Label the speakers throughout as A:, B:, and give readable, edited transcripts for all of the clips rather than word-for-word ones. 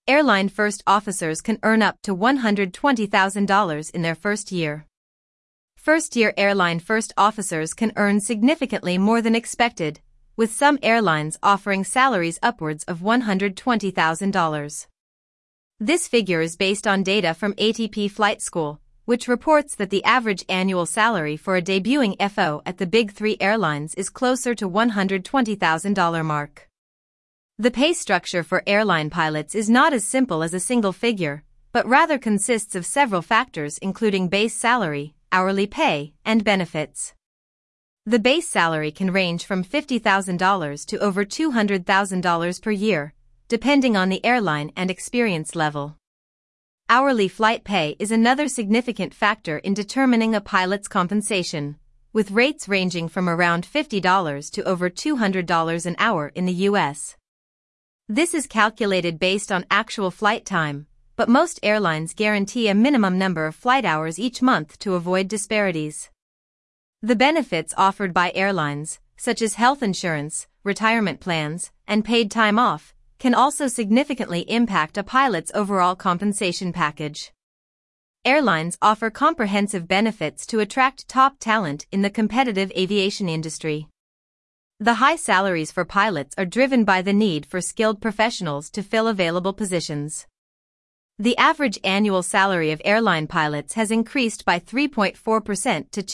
A: airline first officers can earn up to $120,000 in their first year. First-year airline first officers can earn significantly more than expected, with some airlines offering salaries upwards of $120,000. This figure is based on data from ATP Flight School, which reports that the average annual salary for a debuting FO at the Big Three airlines is closer to $120,000 mark. The pay structure for airline pilots is not as simple as a single figure, but rather consists of several factors including base salary, hourly pay, and benefits. The base salary can range from $50,000 to over $200,000 per year, depending on the airline and experience level. Hourly flight pay is another significant factor in determining a pilot's compensation, with rates ranging from around $50 to over $200 an hour in the U.S. This is calculated based on actual flight time, but most airlines guarantee a minimum number of flight hours each month to avoid disparities. The benefits offered by airlines, such as health insurance, retirement plans, and paid time off, can also significantly impact a pilot's overall compensation package. Airlines offer comprehensive benefits to attract top talent in the competitive aviation industry. The high salaries for pilots are driven by the need for skilled professionals to fill available positions. The average annual salary of airline pilots has increased by 3.4% to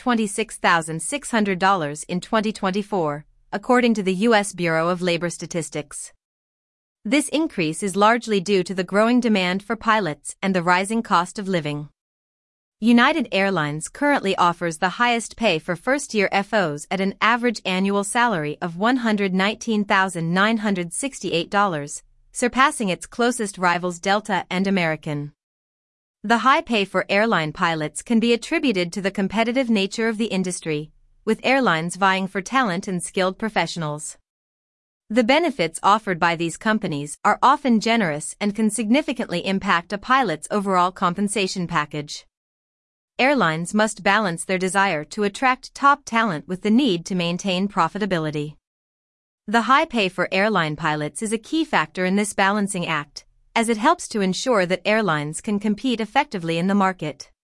A: $226,600 in 2024, according to the U.S. Bureau of Labor Statistics. This increase is largely due to the growing demand for pilots and the rising cost of living. United Airlines currently offers the highest pay for first-year FOs at an average annual salary of $119,968, surpassing its closest rivals Delta and American. The high pay for airline pilots can be attributed to the competitive nature of the industry, with airlines vying for talent and skilled professionals. The benefits offered by these companies are often generous and can significantly impact a pilot's overall compensation package. Airlines must balance their desire to attract top talent with the need to maintain profitability. The high pay for airline pilots is a key factor in this balancing act, as it helps to ensure that airlines can compete effectively in the market.